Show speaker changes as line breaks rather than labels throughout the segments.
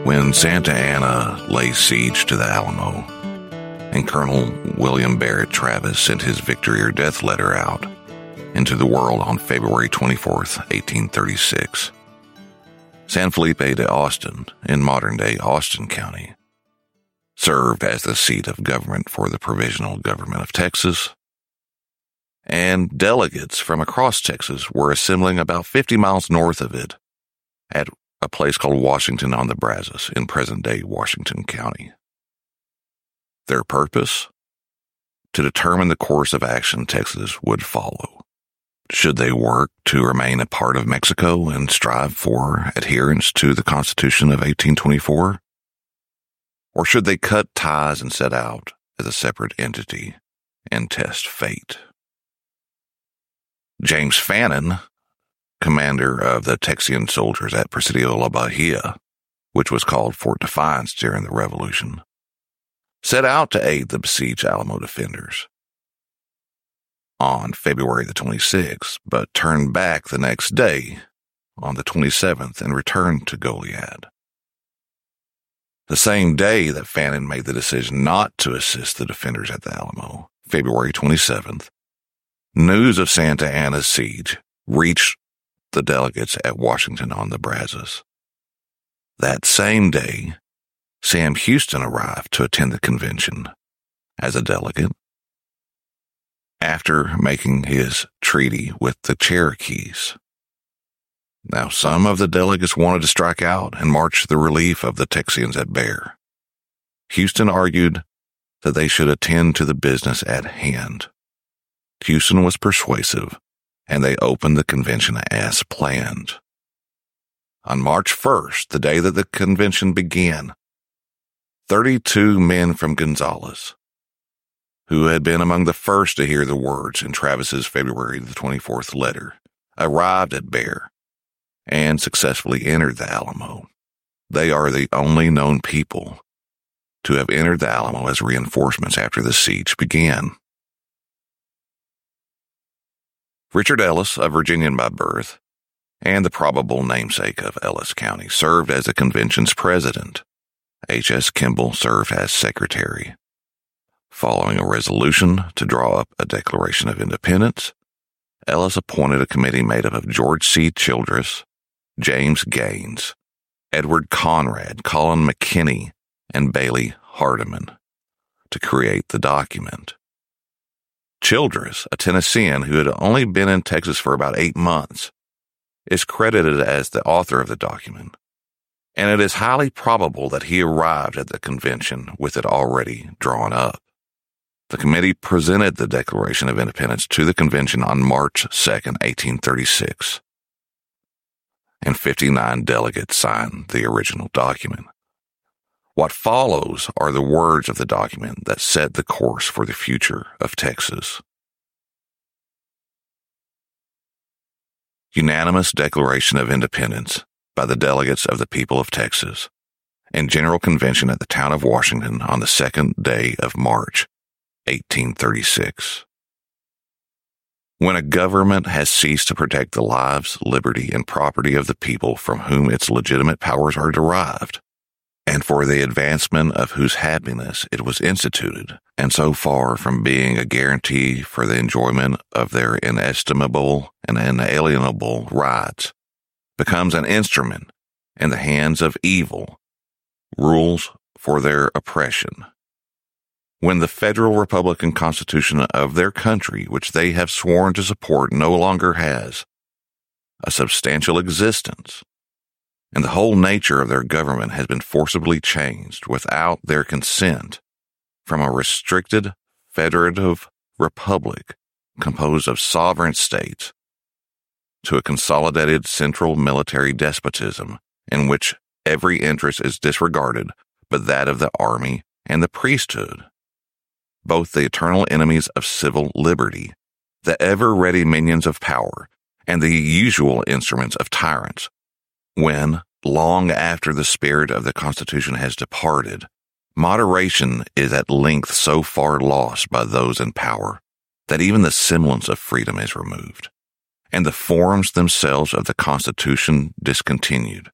when Santa Anna laid siege to the Alamo, and Colonel William Barrett Travis sent his victory or death letter out into the world on February 24th, 1836. San Felipe de Austin, in modern-day Austin County, served as the seat of government for the Provisional Government of Texas, and delegates from across Texas were assembling about 50 miles north of it at a place called Washington on the Brazos in present-day Washington County. Their purpose? To determine the course of action Texas would follow. Should they work to remain a part of Mexico and strive for adherence to the Constitution of 1824? Or should they cut ties and set out as a separate entity and test fate? James Fannin, commander of the Texian soldiers at Presidio La Bahia, which was called Fort Defiance during the Revolution, set out to aid the besieged Alamo defenders on February the 26th, but turned back the next day on the 27th and returned to Goliad. The same day that Fannin made the decision not to assist the defenders at the Alamo, February 27th, news of Santa Anna's siege reached the delegates at Washington on the Brazos. That same day, Sam Houston arrived to attend the convention as a delegate after making his treaty with the Cherokees. Now, some of the delegates wanted to strike out and march to the relief of the Texians at Bear. Houston argued that they should attend to the business at hand. Houston was persuasive, and they opened the convention as planned. On March 1st, the day that the convention began, 32 men from Gonzales, who had been among the first to hear the words in Travis's February the 24th letter, arrived at Bear and successfully entered the Alamo. They are the only known people to have entered the Alamo as reinforcements after the siege began. Richard Ellis, a Virginian by birth, and the probable namesake of Ellis County, served as the convention's president. H.S. Kimball served as secretary. Following a resolution to draw up a Declaration of Independence, Ellis appointed a committee made up of George C. Childress, James Gaines, Edward Conrad, Colin McKinney, and Bailey Hardiman to create the document. Childress, a Tennessean who had only been in Texas for about 8 months, is credited as the author of the document, and it is highly probable that he arrived at the convention with it already drawn up. The committee presented the Declaration of Independence to the convention on March 2, 1836, and 59 delegates signed the original document. What follows are the words of the document that set the course for the future of Texas. Unanimous Declaration of Independence by the delegates of the people of Texas and General Convention at the town of Washington on the 2nd day of March, 1836. When a government has ceased to protect the lives, liberty, and property of the people from whom its legitimate powers are derived, and for the advancement of whose happiness it was instituted, and so far from being a guarantee for the enjoyment of their inestimable and inalienable rights, becomes an instrument in the hands of evil, rules for their oppression. When the Federal Republican Constitution of their country, which they have sworn to support, no longer has a substantial existence, and the whole nature of their government has been forcibly changed without their consent from a restricted federative republic composed of sovereign states to a consolidated central military despotism in which every interest is disregarded but that of the army and the priesthood, both the eternal enemies of civil liberty, the ever-ready minions of power, and the usual instruments of tyrants. When, long after the spirit of the Constitution has departed, moderation is at length so far lost by those in power that even the semblance of freedom is removed, and the forms themselves of the Constitution discontinued,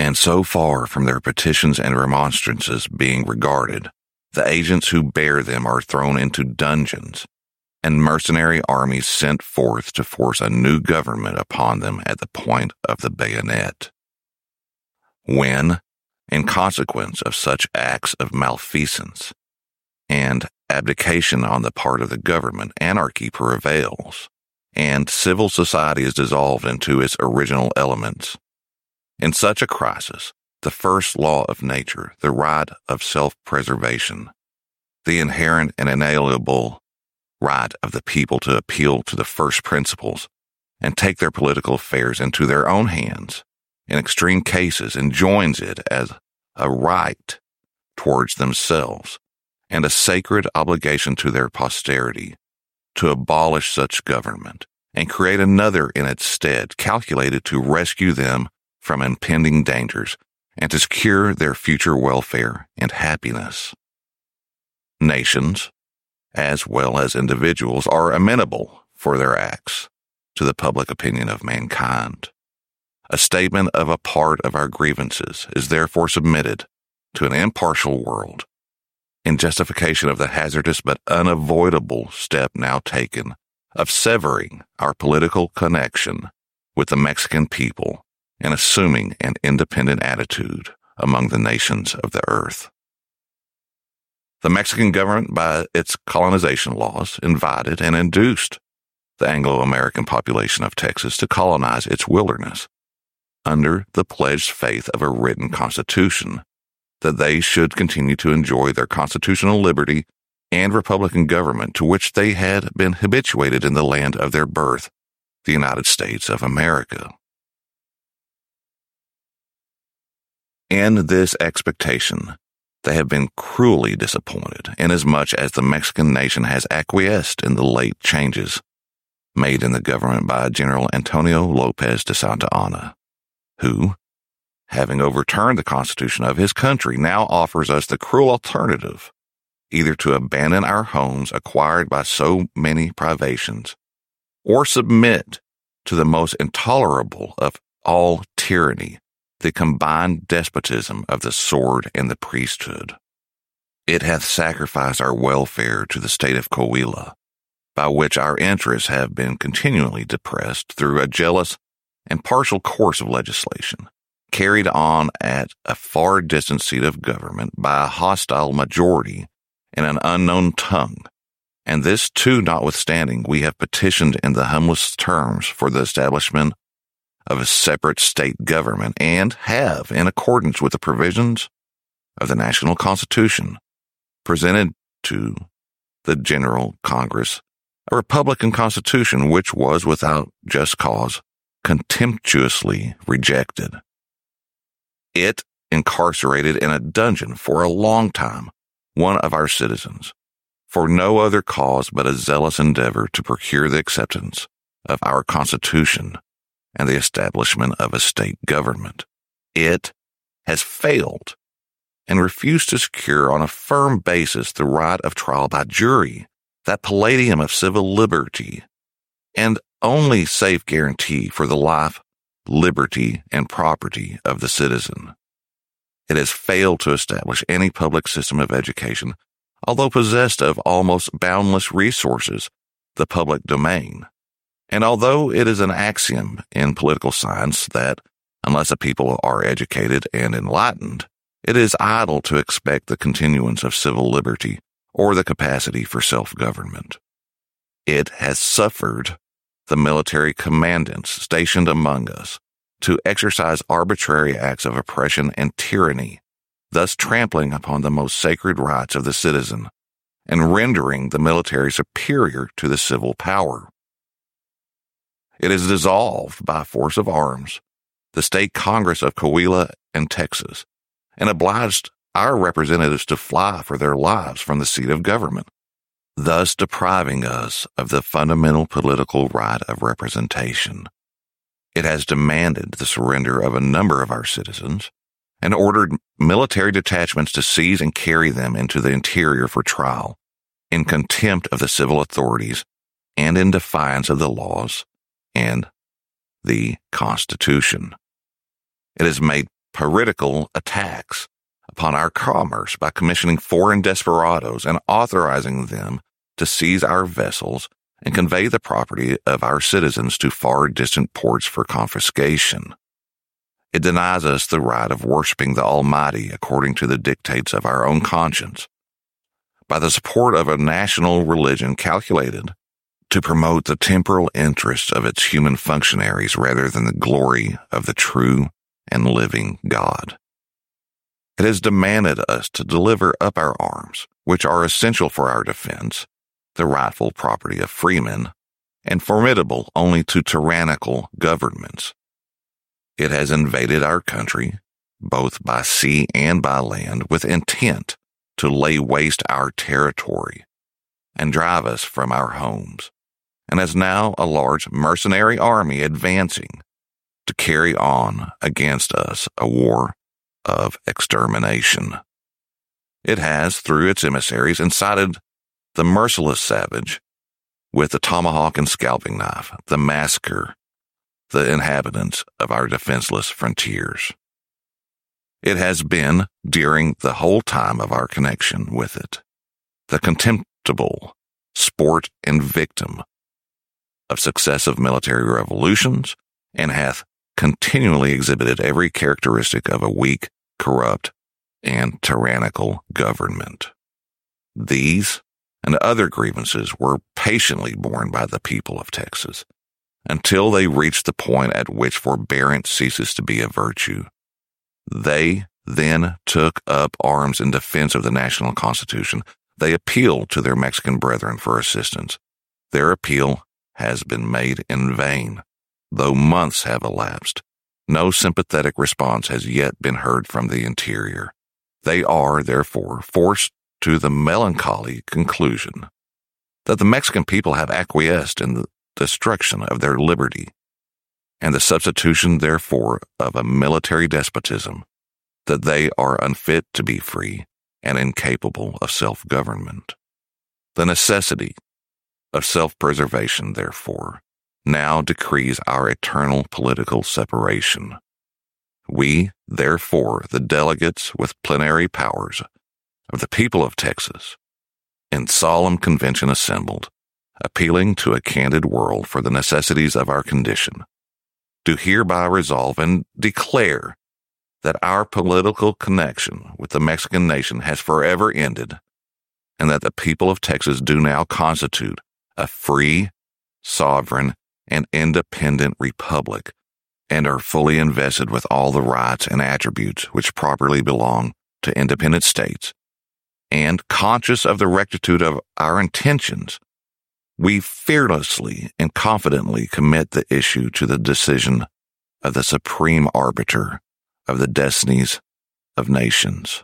And so far from their petitions and remonstrances being regarded, the agents who bear them are thrown into dungeons, and mercenary armies sent forth to force a new government upon them at the point of the bayonet. When, in consequence of such acts of malfeasance and abdication on the part of the government, anarchy prevails, and civil society is dissolved into its original elements. In such a crisis, the first law of nature, the right of self-preservation, the inherent and inalienable right of the people to appeal to the first principles and take their political affairs into their own hands, in extreme cases enjoins it as a right towards themselves and a sacred obligation to their posterity to abolish such government and create another in its stead, calculated to rescue them from impending dangers and to secure their future welfare and happiness. Nations, as well as individuals, are amenable for their acts to the public opinion of mankind. A statement of a part of our grievances is therefore submitted to an impartial world in justification of the hazardous but unavoidable step now taken of severing our political connection with the Mexican people and assuming an independent attitude among the nations of the earth. The Mexican government, by its colonization laws, invited and induced the Anglo-American population of Texas to colonize its wilderness under the pledged faith of a written constitution that they should continue to enjoy their constitutional liberty and republican government to which they had been habituated in the land of their birth, the United States of America. In this expectation, they have been cruelly disappointed, inasmuch as the Mexican nation has acquiesced in the late changes made in the government by General Antonio Lopez de Santa Anna, who, having overturned the constitution of his country, now offers us the cruel alternative either to abandon our homes acquired by so many privations, or submit to the most intolerable of all tyranny, the combined despotism of the sword and the priesthood. It hath sacrificed our welfare to the state of Coahuila, by which our interests have been continually depressed through a jealous and partial course of legislation, carried on at a far distant seat of government by a hostile majority in an unknown tongue. And this too notwithstanding, we have petitioned in the humblest terms for the establishment of a separate state government, and have, in accordance with the provisions of the National Constitution, presented to the General Congress a Republican Constitution which was, without just cause, contemptuously rejected. It incarcerated in a dungeon for a long time one of our citizens, for no other cause but a zealous endeavor to procure the acceptance of our Constitution and the establishment of a state government. It has failed and refused to secure on a firm basis the right of trial by jury, that palladium of civil liberty, and only safe guarantee for the life, liberty, and property of the citizen. It has failed to establish any public system of education, although possessed of almost boundless resources, the public domain. And although it is an axiom in political science that, unless a people are educated and enlightened, it is idle to expect the continuance of civil liberty or the capacity for self-government, it has suffered the military commandants stationed among us to exercise arbitrary acts of oppression and tyranny, thus trampling upon the most sacred rights of the citizen and rendering the military superior to the civil power. It has dissolved by force of arms the State Congress of Coahuila and Texas, and obliged our representatives to fly for their lives from the seat of government, thus depriving us of the fundamental political right of representation. It has demanded the surrender of a number of our citizens and ordered military detachments to seize and carry them into the interior for trial, in contempt of the civil authorities and in defiance of the laws and the Constitution. It has made piratical attacks upon our commerce by commissioning foreign desperadoes and authorizing them to seize our vessels and convey the property of our citizens to far distant ports for confiscation. It denies us the right of worshiping the Almighty according to the dictates of our own conscience, by the support of a national religion calculated to promote the temporal interests of its human functionaries rather than the glory of the true and living God. It has demanded us to deliver up our arms, which are essential for our defense, the rightful property of freemen, and formidable only to tyrannical governments. It has invaded our country, both by sea and by land, with intent to lay waste our territory and drive us from our homes, and has now a large mercenary army advancing to carry on against us a war of extermination. It has, through its emissaries, incited the merciless savage with the tomahawk and scalping knife, the massacre the inhabitants of our defenseless frontiers. It has been, during the whole time of our connection with it, the contemptible sport and victim of successive military revolutions, and hath continually exhibited every characteristic of a weak, corrupt, and tyrannical government. These and other grievances were patiently borne by the people of Texas, until they reached the point at which forbearance ceases to be a virtue. They then took up arms in defense of the national Constitution. They appealed to their Mexican brethren for assistance. Their appeal has been made in vain. Though months have elapsed, no sympathetic response has yet been heard from the interior. They are, therefore, forced to the melancholy conclusion that the Mexican people have acquiesced in the destruction of their liberty, and the substitution, therefore, of a military despotism, that they are unfit to be free and incapable of self-government. The necessity of self-preservation, therefore, now decrees our eternal political separation. We, therefore, the delegates with plenary powers of the people of Texas, in solemn convention assembled, appealing to a candid world for the necessities of our condition, do hereby resolve and declare that our political connection with the Mexican nation has forever ended, and that the people of Texas do now constitute a free, sovereign, and independent republic, and are fully invested with all the rights and attributes which properly belong to independent states, and conscious of the rectitude of our intentions, we fearlessly and confidently commit the issue to the decision of the supreme arbiter of the destinies of nations.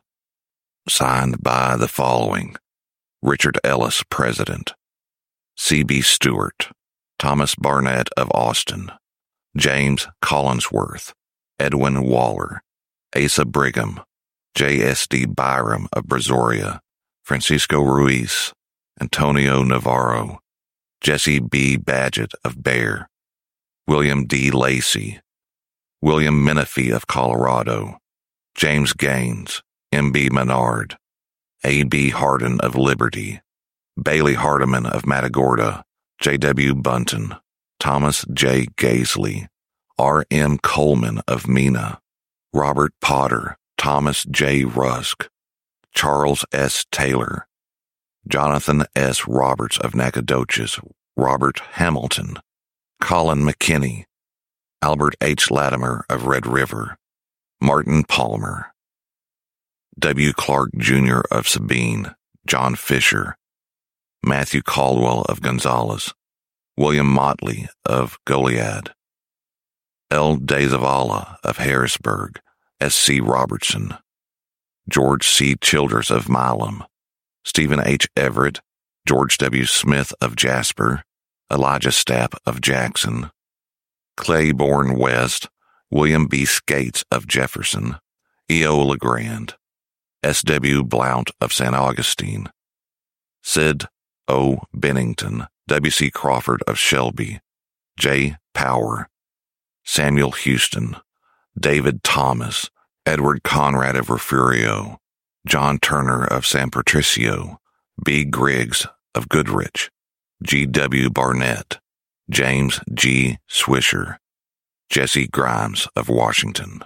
Signed by the following: Richard Ellis, President; C.B. Stewart, Thomas Barnett of Austin, James Collinsworth, Edwin Waller, Asa Brigham, J.S.D. Byram of Brazoria, Francisco Ruiz, Antonio Navarro, Jesse B. Badgett of Bear, William D. Lacey, William Menifee of Colorado, James Gaines, M.B. Menard, A.B. Hardin of Liberty, Bailey Hardiman of Matagorda, J.W. Bunton, Thomas J. Gaisley, R.M. Coleman of Mena, Robert Potter, Thomas J. Rusk, Charles S. Taylor, Jonathan S. Roberts of Nacogdoches, Robert Hamilton, Colin McKinney, Albert H. Latimer of Red River, Martin Palmer, W. Clark, Jr. of Sabine, John Fisher, Matthew Caldwell of Gonzales, William Motley of Goliad, L. Zavala of Harrisburg, S. C. Robertson, George C. Childers of Milam, Stephen H. Everett, George W. Smith of Jasper, Elijah Stapp of Jackson, Claiborne West, William B. Skates of Jefferson, E.O. LeGrand, S.W. Blount of St. Augustine, Sid O. Bennington, W.C. Crawford of Shelby, J. Power, Samuel Houston, David Thomas, Edward Conrad of Refugio, John Turner of San Patricio, B. Griggs of Goodrich, G. W. Barnett, James G. Swisher, Jesse Grimes of Washington.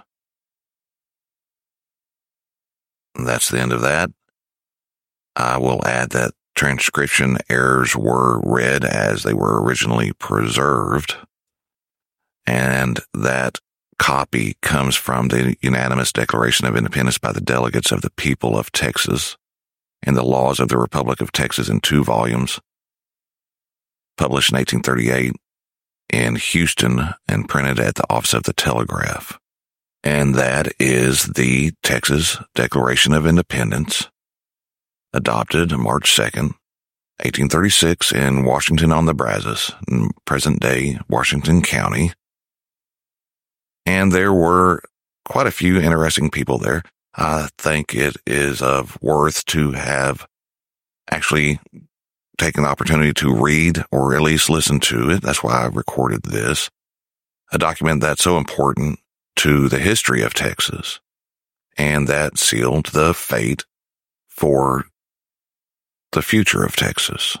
That's the end of that. I will add that transcription errors were read as they were originally preserved, and that copy comes from the unanimous Declaration of Independence by the delegates of the people of Texas and the laws of the Republic of Texas in 2 volumes, published in 1838 in Houston and printed at the Office of the Telegraph. And that is the Texas Declaration of Independence, adopted March 2nd, 1836 in Washington on the Brazos, in present-day Washington County. And there were quite a few interesting people there. I think it is of worth to have actually taken the opportunity to read or at least listen to it. That's why I recorded this. A document that's so important to the history of Texas, and that sealed the fate for the future of Texas.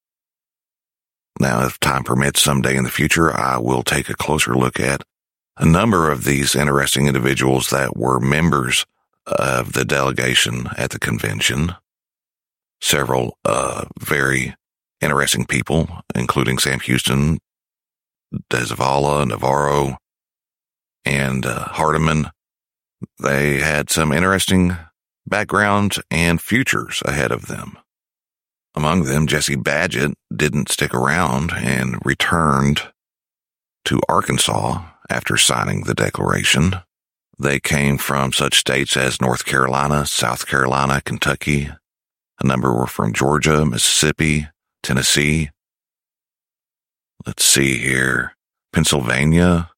Now, if time permits, someday in the future, I will take a closer look at a number of these interesting individuals that were members of the delegation at the convention. Several very interesting people, including Sam Houston, De Zavala, Navarro, and Hardeman. They had some interesting backgrounds and futures ahead of them. Among them, Jesse Badgett didn't stick around and returned to Arkansas after signing the Declaration. They came from such states as North Carolina, South Carolina, Kentucky. A number were from Georgia, Mississippi, Tennessee. Let's see here. Pennsylvania.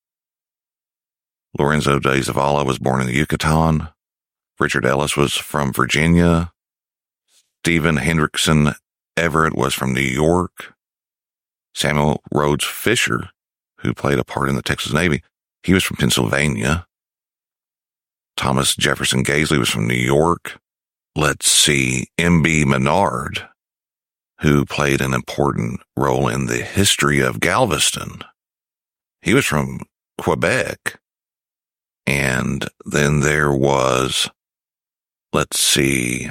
Lorenzo de Zavala was born in the Yucatan. Richard Ellis was from Virginia. Stephen Hendrickson Everett was from New York. Samuel Rhodes Fisher, who played a part in the Texas Navy, he was from Pennsylvania. Thomas Jefferson Gaisley was from New York. Let's see, M.B. Menard, who played an important role in the history of Galveston. He was from Quebec. And then there was, let's see,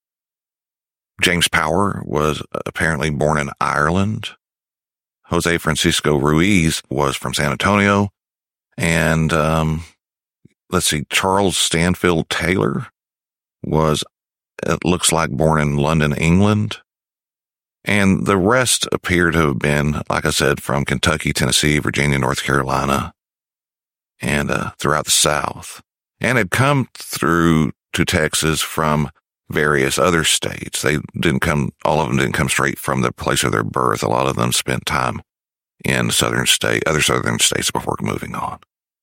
James Power was apparently born in Ireland. Jose Francisco Ruiz was from San Antonio. And, let's see, Charles Stanfield Taylor was, it looks like, born in London, England. And the rest appear to have been, like I said, from Kentucky, Tennessee, Virginia, North Carolina, and throughout the South, and had come through to Texas from various other states. They didn't come, all of them didn't come straight from the place of their birth. A lot of them spent time in other southern states before moving on.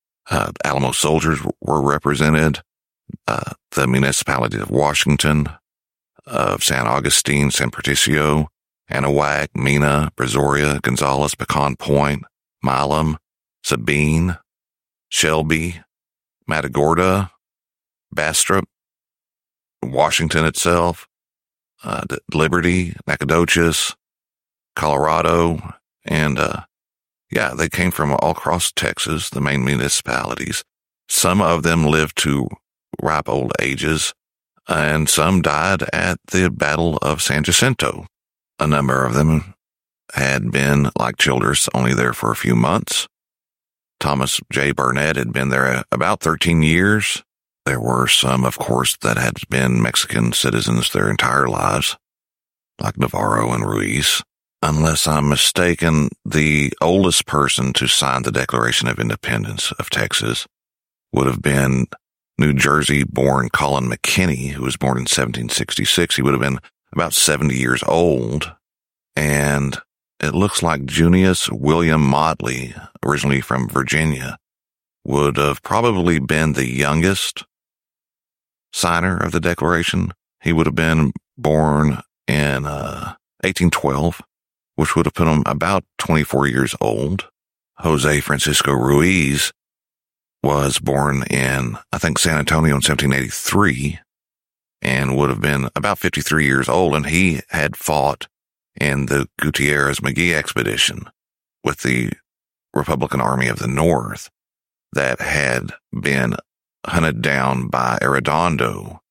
Alamo soldiers were represented, the municipalities of Washington, of San Augustine, San Patricio, Anahuac, Mena, Brazoria, Gonzales, Pecan Point, Milam, Sabine, Shelby, Matagorda, Bastrop, Washington itself, Liberty, Nacogdoches, Colorado, and they came from all across Texas, the main municipalities. Some of them lived to ripe old ages, and some died at the Battle of San Jacinto. A number of them had been, like Childress, only there for a few months. Thomas J. Barnett had been there about 13 years. There were some, of course, that had been Mexican citizens their entire lives, like Navarro and Ruiz. Unless I'm mistaken, the oldest person to sign the Declaration of Independence of Texas would have been New Jersey-born Colin McKinney, who was born in 1766. He would have been about 70 years old. And it looks like Junius William Motley, originally from Virginia, would have probably been the youngest signer of the Declaration. He would have been born in 1812, which would have put him about 24 years old. Jose Francisco Ruiz was born in, I think, San Antonio in 1783 and would have been about 53 years old. And he had fought in the Gutierrez-McGee expedition with the Republican Army of the North that had been hunted down by Arredondo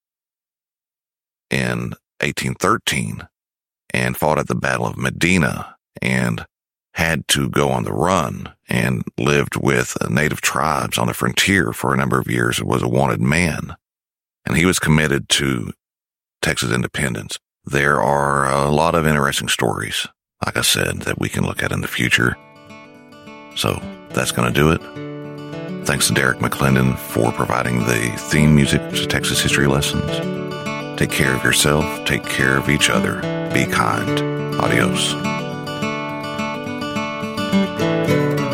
in 1813 and fought at the Battle of Medina and had to go on the run and lived with native tribes on the frontier for a number of years. It was a wanted man, and he was committed to Texas independence. There are a lot of interesting stories, like I said, that we can look at in the future. So that's going to do it. Thanks to Derek McClendon for providing the theme music to Texas History Lessons. Take care of yourself. Take care of each other. Be kind. Adios.